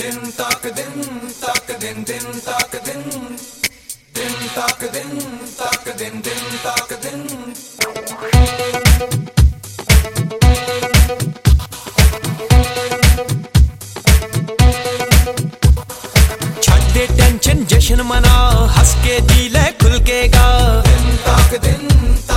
दिन तक दिन तक दिन दिन तक दिन दिन तक दिन तक दिन दिन तक दिन छੱਡ दे टेंशन जश्न मना हंस के जी ले खुल के गा दिन तक दिन